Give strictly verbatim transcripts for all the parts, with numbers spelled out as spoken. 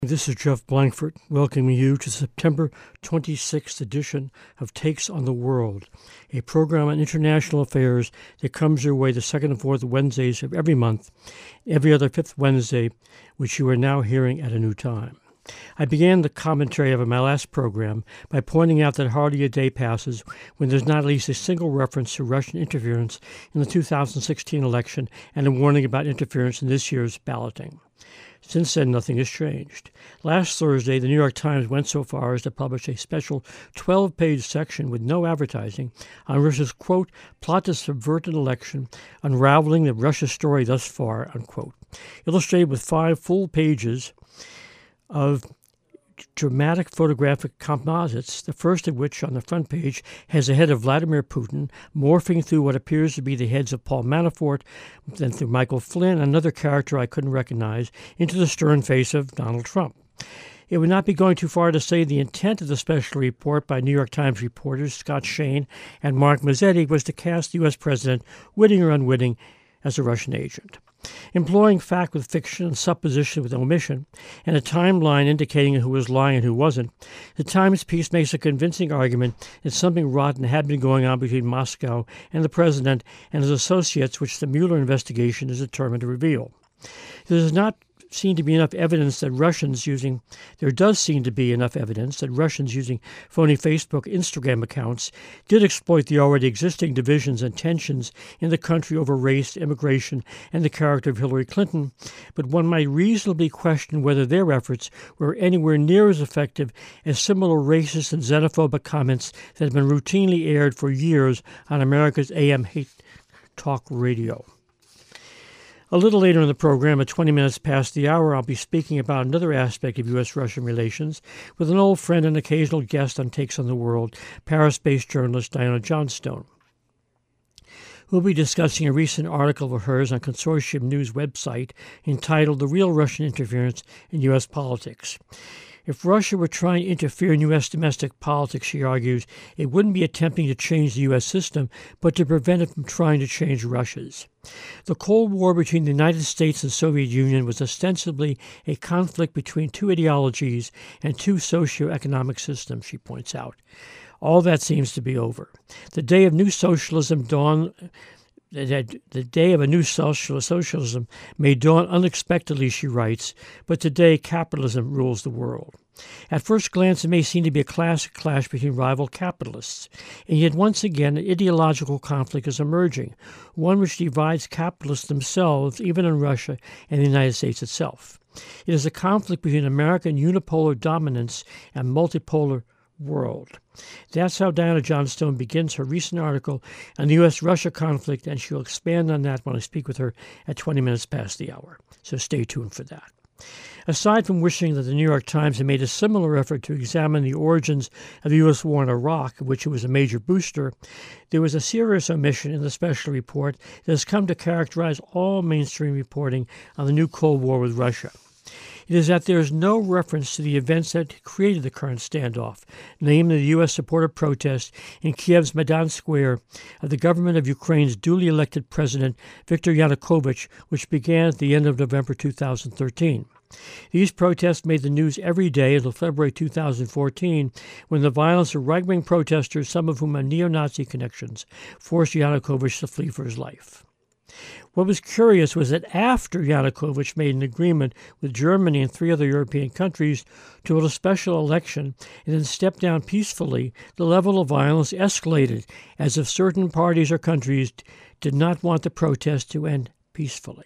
This is Jeff Blankford welcoming you to the September twenty-sixth edition of Takes on the World, a program on international affairs that comes your way the second and fourth Wednesdays of every month, every other fifth Wednesday, which you are now hearing at a new time. I began the commentary of my last program by pointing out that hardly a day passes when there's not at least a single reference to Russian interference in the two thousand sixteen election and a warning about interference in this year's balloting. Since then, nothing has changed. Last Thursday, the New York Times went so far as to publish a special twelve-page section with no advertising on Russia's, quote, plot to subvert an election, unraveling the Russia story thus far, unquote, illustrated with five full pages of dramatic photographic composites, the first of which on the front page has the head of Vladimir Putin morphing through what appears to be the heads of Paul Manafort, then through Michael Flynn, another character I couldn't recognize, into the stern face of Donald Trump. It would not be going too far to say the intent of the special report by New York Times reporters Scott Shane and Mark Mazzetti was to cast the U S president, witting or unwitting, as a Russian agent. Employing fact with fiction and supposition with omission, and a timeline indicating who was lying and who wasn't, the Times piece makes a convincing argument that something rotten had been going on between Moscow and the president and his associates, which the Mueller investigation is determined to reveal. There does not seem to be enough evidence that Russians using, there does seem to be enough evidence that Russians using phony Facebook, Instagram accounts did exploit the already existing divisions and tensions in the country over race, immigration, and the character of Hillary Clinton, but one might reasonably question whether their efforts were anywhere near as effective as similar racist and xenophobic comments that have been routinely aired for years on America's A M hate talk radio. A little later in the program, at twenty minutes past the hour, I'll be speaking about another aspect of U S Russian relations with an old friend and occasional guest on Takes on the World, Paris-based journalist Diana Johnstone. We'll be discussing a recent article of hers on Consortium News website entitled The Real Russian Interference in U S Politics. If Russia were trying to interfere in U S domestic politics, she argues, it wouldn't be attempting to change the U S system, but to prevent it from trying to change Russia's. The Cold War between the United States and the Soviet Union was ostensibly a conflict between two ideologies and two socio-economic systems, she points out. All that seems to be over. The day of new socialism dawned. The day of a new social socialism may dawn unexpectedly, she writes, but today capitalism rules the world. At first glance, it may seem to be a classic clash between rival capitalists, and yet once again an ideological conflict is emerging, one which divides capitalists themselves, even in Russia and the United States itself. It is a conflict between American unipolar dominance and multipolar world. That's how Diana Johnstone begins her recent article on the U S Russia conflict, and she'll expand on that when I speak with her at twenty minutes past the hour. So stay tuned for that. Aside from wishing that the New York Times had made a similar effort to examine the origins of the U S war in Iraq, of which it was a major booster, there was a serious omission in the special report that has come to characterize all mainstream reporting on the new Cold War with Russia. It is that there is no reference to the events that created the current standoff, namely the U S-supported protest in Kiev's Maidan Square of the government of Ukraine's duly elected president, Viktor Yanukovych, which began at the end of November two thousand thirteen. These protests made the news every day until February two thousand fourteen, when the violence of right-wing protesters, some of whom had neo-Nazi connections, forced Yanukovych to flee for his life. What was curious was that after Yanukovych made an agreement with Germany and three other European countries to hold a special election and then stepped down peacefully, the level of violence escalated, as if certain parties or countries did not want the protest to end peacefully.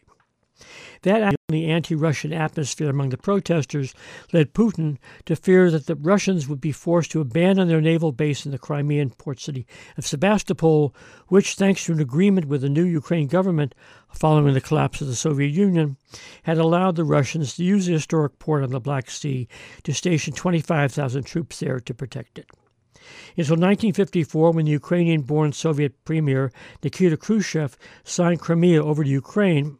That the anti-Russian atmosphere among the protesters led Putin to fear that the Russians would be forced to abandon their naval base in the Crimean port city of Sebastopol, which, thanks to an agreement with the new Ukraine government following the collapse of the Soviet Union, had allowed the Russians to use the historic port on the Black Sea to station twenty-five thousand troops there to protect it. Until nineteen fifty-four, when the Ukrainian-born Soviet premier Nikita Khrushchev signed Crimea over to Ukraine,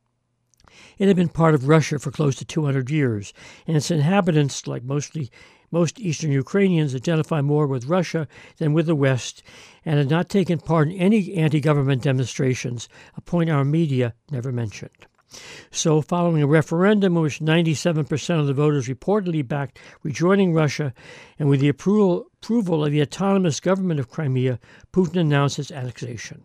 it had been part of Russia for close to two hundred years, and its inhabitants, like mostly most Eastern Ukrainians, identify more with Russia than with the West, and had not taken part in any anti-government demonstrations, a point our media never mentioned. So, following a referendum in which ninety-seven percent of the voters reportedly backed rejoining Russia, and with the approval, approval of the autonomous government of Crimea, Putin announced its annexation.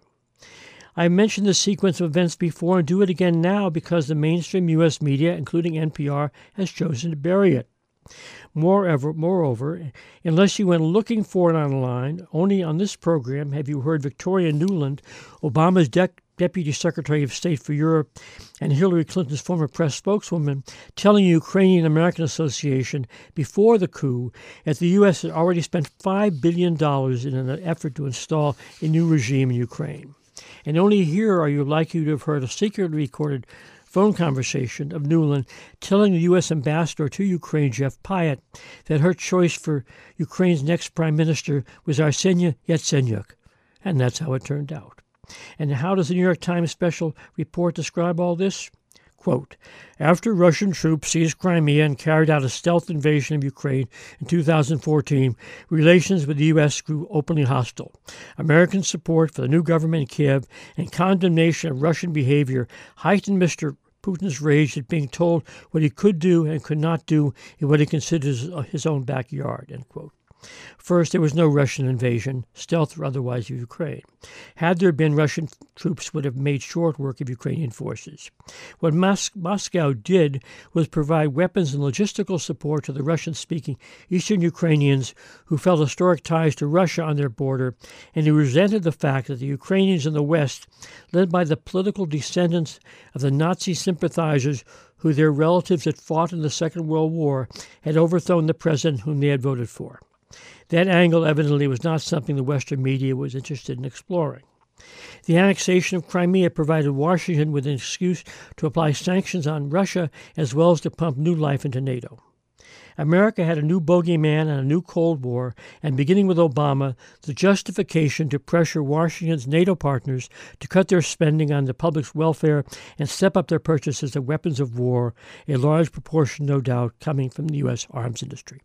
I mentioned this sequence of events before and do it again now because the mainstream U S media, including N P R, has chosen to bury it. Moreover, moreover, unless you went looking for it online, only on this program have you heard Victoria Nuland, Obama's de- Deputy Secretary of State for Europe and Hillary Clinton's former press spokeswoman, telling the Ukrainian-American Association before the coup that the U S had already spent five billion dollars in an effort to install a new regime in Ukraine. And only here are you likely to have heard a secretly recorded phone conversation of Nuland telling the U S ambassador to Ukraine, Jeff Pyatt, that her choice for Ukraine's next prime minister was Arseniy Yatsenyuk. And that's how it turned out. And how does the New York Times special report describe all this? Quote, after Russian troops seized Crimea and carried out a stealth invasion of Ukraine in two thousand fourteen, relations with the U S grew openly hostile. American support for the new government in Kiev and condemnation of Russian behavior heightened Mister Putin's rage at being told what he could do and could not do in what he considers his own backyard, end quote. First, there was no Russian invasion, stealth or otherwise, of Ukraine. Had there been, Russian troops would have made short work of Ukrainian forces. What Mos- Moscow did was provide weapons and logistical support to the Russian-speaking eastern Ukrainians who felt historic ties to Russia on their border, and who resented the fact that the Ukrainians in the West, led by the political descendants of the Nazi sympathizers who their relatives had fought in the Second World War, had overthrown the president whom they had voted for. That angle evidently was not something the Western media was interested in exploring. The annexation of Crimea provided Washington with an excuse to apply sanctions on Russia as well as to pump new life into NATO. America had a new bogeyman and a new Cold War, and beginning with Obama, the justification to pressure Washington's NATO partners to cut their spending on the public's welfare and step up their purchases of weapons of war, a large proportion, no doubt, coming from the U S arms industry.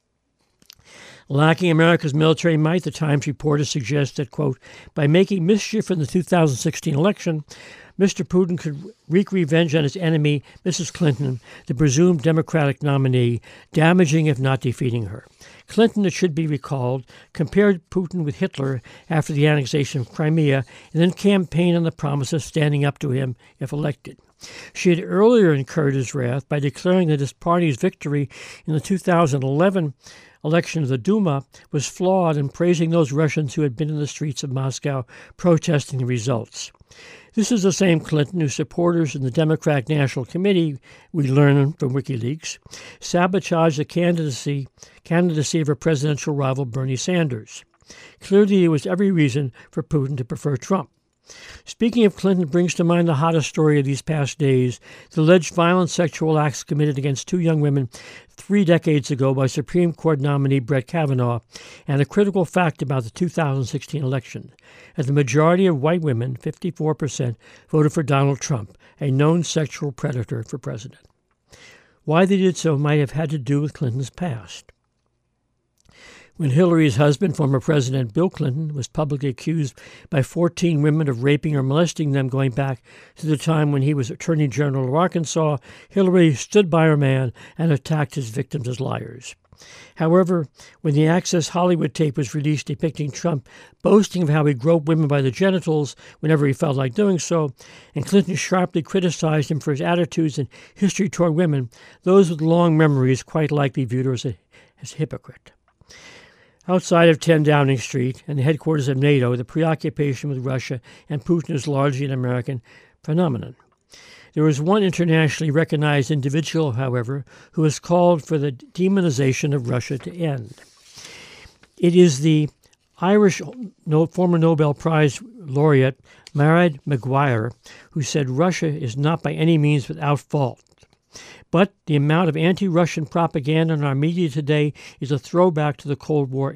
Lacking America's military might, the Times reporter suggests that, quote, by making mischief in the two thousand sixteen election, Mister Putin could wreak revenge on his enemy, Missus Clinton, the presumed Democratic nominee, damaging if not defeating her. Clinton, it should be recalled, compared Putin with Hitler after the annexation of Crimea and then campaigned on the promise of standing up to him if elected. She had earlier incurred his wrath by declaring that his party's victory in the two thousand eleven election of the Duma was flawed and praising those Russians who had been in the streets of Moscow protesting the results. This is the same Clinton whose supporters in the Democratic National Committee, we learn from WikiLeaks, sabotaged the candidacy, candidacy of her presidential rival Bernie Sanders. Clearly, there was every reason for Putin to prefer Trump. Speaking of Clinton brings to mind the hottest story of these past days, the alleged violent sexual acts committed against two young women three decades ago by Supreme Court nominee Brett Kavanaugh, and a critical fact about the two thousand sixteen election, that the majority of white women, fifty-four percent, voted for Donald Trump, a known sexual predator, for president. Why they did so might have had to do with Clinton's past. When Hillary's husband, former President Bill Clinton, was publicly accused by fourteen women of raping or molesting them going back to the time when he was Attorney General of Arkansas, Hillary stood by her man and attacked his victims as liars. However, when the Access Hollywood tape was released depicting Trump boasting of how he groped women by the genitals whenever he felt like doing so, and Clinton sharply criticized him for his attitudes and history toward women, those with long memories quite likely viewed her as a, as a hypocrite. Outside of ten Downing Street and the headquarters of NATO, the preoccupation with Russia and Putin is largely an American phenomenon. There is one internationally recognized individual, however, who has called for the demonization of Russia to end. It is the Irish former Nobel Prize laureate Mairead Maguire, who said Russia is not by any means without fault. But the amount of anti-Russian propaganda in our media today is a throwback to the Cold War era.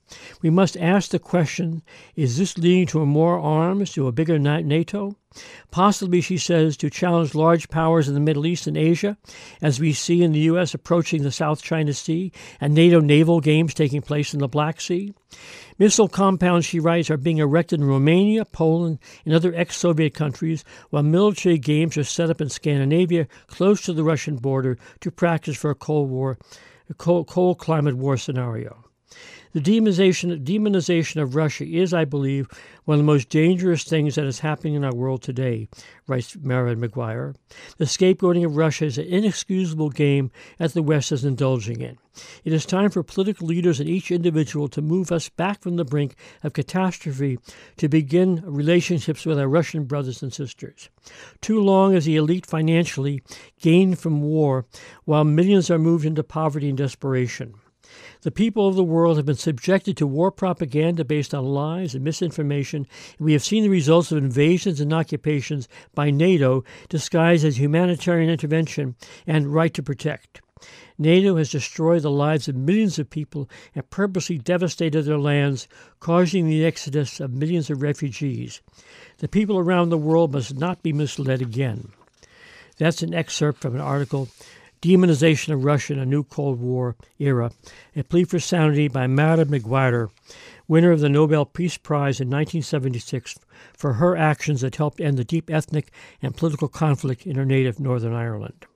We must ask the question, is this leading to more arms, to a bigger NATO? Possibly, she says, to challenge large powers in the Middle East and Asia, as we see in the U S approaching the South China Sea and NATO naval games taking place in the Black Sea. Missile compounds, she writes, are being erected in Romania, Poland, and other ex-Soviet countries, while military games are set up in Scandinavia, close to the Russian border, to practice for a Cold War, a cold, cold climate war scenario. The demonization, demonization of Russia is, I believe, one of the most dangerous things that is happening in our world today, writes Mara Maguire. The scapegoating of Russia is an inexcusable game that the West is indulging in. It is time for political leaders and each individual to move us back from the brink of catastrophe to begin relationships with our Russian brothers and sisters. Too long has the elite financially gained from war, while millions are moved into poverty and desperation. The people of the world have been subjected to war propaganda based on lies and misinformation, and we have seen the results of invasions and occupations by NATO disguised as humanitarian intervention and right to protect. NATO has destroyed the lives of millions of people and purposely devastated their lands, causing the exodus of millions of refugees. The people around the world must not be misled again. That's an excerpt from an article, Demonization of Russia in a New Cold War Era, A Plea for Sanity by Mara Maguire, winner of the Nobel Peace Prize in nineteen seventy-six for her actions that helped end the deep ethnic and political conflict in her native Northern Ireland.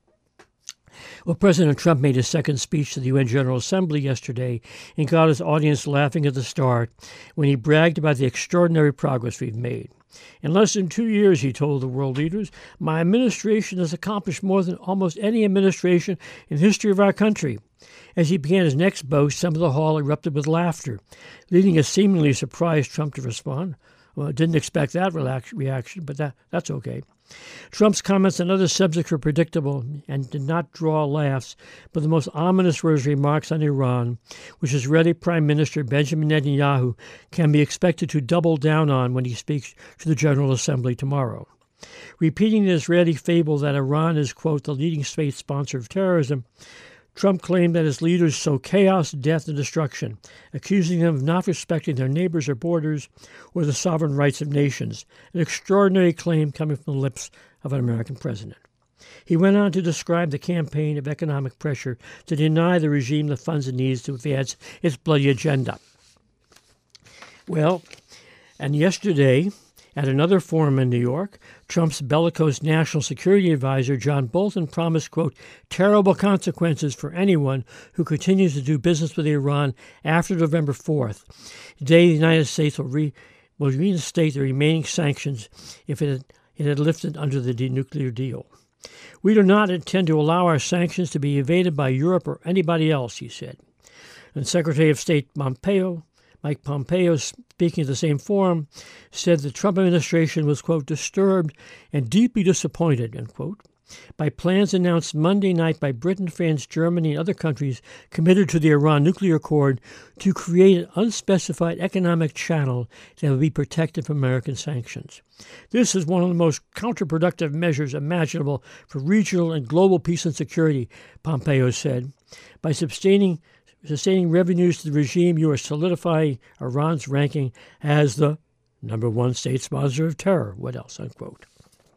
Well, President Trump made his second speech to the U N General Assembly yesterday and got his audience laughing at the start when he bragged about the extraordinary progress we've made. In less than two years, he told the world leaders, my administration has accomplished more than almost any administration in the history of our country. As he began his next boast, some of the hall erupted with laughter, leading a seemingly surprised Trump to respond, well, didn't expect that relax- reaction, but that, that's okay. Trump's comments on other subjects were predictable and did not draw laughs, but the most ominous were his remarks on Iran, which Israeli Prime Minister Benjamin Netanyahu can be expected to double down on when he speaks to the General Assembly tomorrow. Repeating the Israeli fable that Iran is, quote, the leading state sponsor of terrorism, Trump claimed that his leaders sow chaos, death, and destruction, accusing them of not respecting their neighbors or borders or the sovereign rights of nations, an extraordinary claim coming from the lips of an American president. He went on to describe the campaign of economic pressure to deny the regime the funds it needs to advance its bloody agenda. Well, and yesterday, at another forum in New York, Trump's bellicose national security advisor, John Bolton, promised, quote, terrible consequences for anyone who continues to do business with Iran after November fourth. Today, the United States will, re, will reinstate the remaining sanctions if it had, it had lifted under the denuclear deal. We do not intend to allow our sanctions to be evaded by Europe or anybody else, he said. And Secretary of State Pompeo Mike Pompeo, speaking at the same forum, said the Trump administration was, quote, disturbed and deeply disappointed, unquote, by plans announced Monday night by Britain, France, Germany, and other countries committed to the Iran nuclear accord to create an unspecified economic channel that would be protected from American sanctions. This is one of the most counterproductive measures imaginable for regional and global peace and security, Pompeo said. By sustaining Sustaining revenues to the regime, you are solidifying Iran's ranking as the number one state sponsor of terror. What else? Unquote.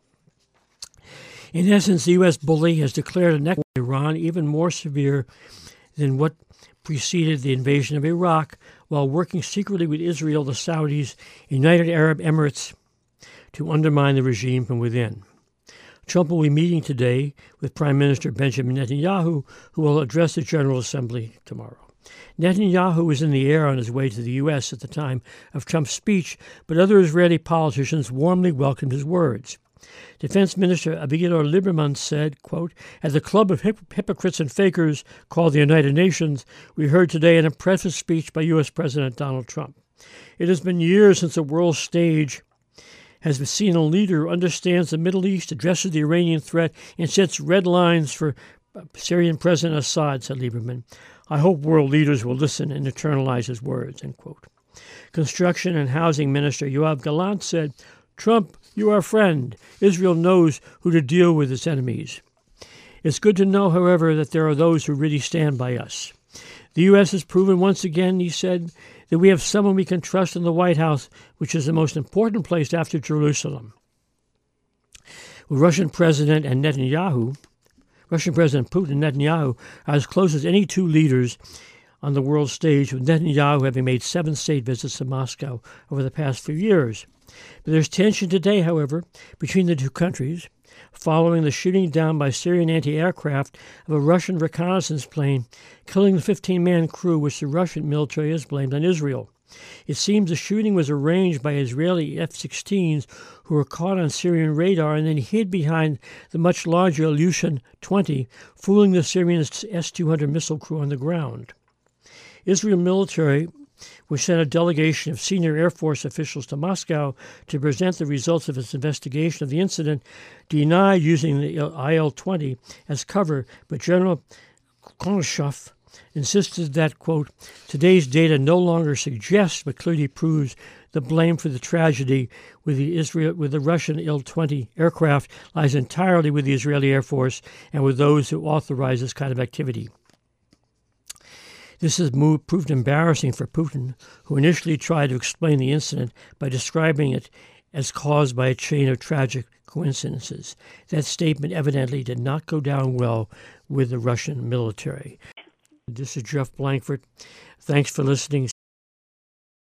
In essence, the U S bully has declared a neck with Iran even more severe than what preceded the invasion of Iraq, while working secretly with Israel, the Saudis, United Arab Emirates to undermine the regime from within. Trump will be meeting today with Prime Minister Benjamin Netanyahu, who will address the General Assembly tomorrow. Netanyahu was in the air on his way to the U S at the time of Trump's speech, but other Israeli politicians warmly welcomed his words. Defense Minister Avigdor Lieberman said, quote, at the club of hip- hypocrites and fakers called the United Nations, we heard today an impressive speech by U S President Donald Trump. It has been years since the world stage has seen a leader who understands the Middle East, addresses the Iranian threat, and sets red lines for Syrian President Assad, said Lieberman. I hope world leaders will listen and internalize his words, end quote. Construction and Housing Minister Yoav Gallant said, Trump, you are a friend. Israel knows who to deal with its enemies. It's good to know, however, that there are those who really stand by us. The U S has proven once again, he said, that we have someone we can trust in the White House, which is the most important place after Jerusalem. With Russian President and Netanyahu, Russian President Putin and Netanyahu are as close as any two leaders on the world stage, with Netanyahu having made seven state visits to Moscow over the past few years. But there's tension today, however, between the two countries, following the shooting down by Syrian anti-aircraft of a Russian reconnaissance plane, killing the fifteen-man crew, which the Russian military has blamed on Israel. It seems the shooting was arranged by Israeli F sixteens who were caught on Syrian radar and then hid behind the much larger Ilyushin twenty, fooling the Syrian S two hundred missile crew on the ground. Israel military, which sent a delegation of senior Air Force officials to Moscow to present the results of its investigation of the incident, denied using the I L twenty as cover, but General Konashev insisted that, quote, today's data no longer suggests but clearly proves the blame for the tragedy with the Israel with the Russian I L twenty aircraft lies entirely with the Israeli Air Force and with those who authorize this kind of activity. This has moved, proved embarrassing for Putin, who initially tried to explain the incident by describing it as caused by a chain of tragic coincidences. That statement evidently did not go down well with the Russian military. This is Jeff Blankford. Thanks for listening.